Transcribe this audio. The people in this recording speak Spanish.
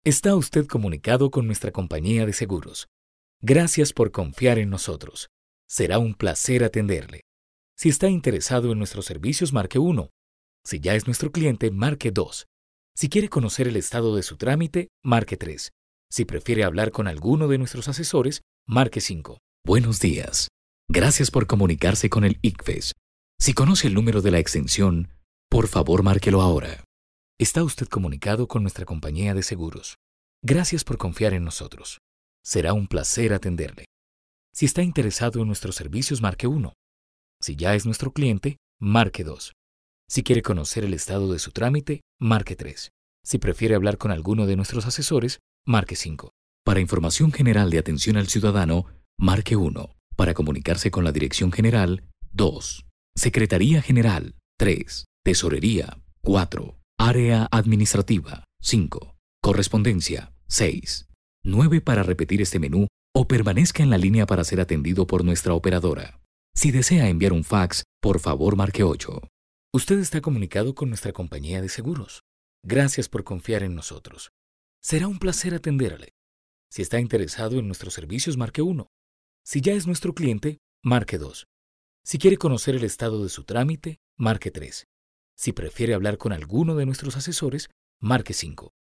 Está usted comunicado con nuestra compañía de seguros. Gracias por confiar en nosotros. Será un placer atenderle. Si está interesado en nuestros servicios, marque 1. Si ya es nuestro cliente, marque 2. Si quiere conocer el estado de su trámite, marque 3. Si prefiere hablar con alguno de nuestros asesores, marque 5. Buenos días. Gracias por comunicarse con el ICFES. Si conoce el número de la extensión, por favor márquelo ahora. Está usted comunicado con nuestra compañía de seguros. Gracias por confiar en nosotros. Será un placer atenderle. Si está interesado en nuestros servicios, marque 1. Si ya es nuestro cliente, marque 2. Si quiere conocer el estado de su trámite, marque 3. Si prefiere hablar con alguno de nuestros asesores, marque 5. Para información general de atención al ciudadano, marque 1. Para comunicarse con la Dirección General, 2. Secretaría General, 3. Tesorería, 4. Área Administrativa, 5. Correspondencia, 6. 9 para repetir este menú o permanezca en la línea para ser atendido por nuestra operadora. Si desea enviar un fax, por favor marque 8. Usted está comunicado con nuestra compañía de seguros. Gracias por confiar en nosotros. Será un placer atenderle. Si está interesado en nuestros servicios, marque 1. Si ya es nuestro cliente, marque 2. Si quiere conocer el estado de su trámite, marque 3. Si prefiere hablar con alguno de nuestros asesores, marque 5.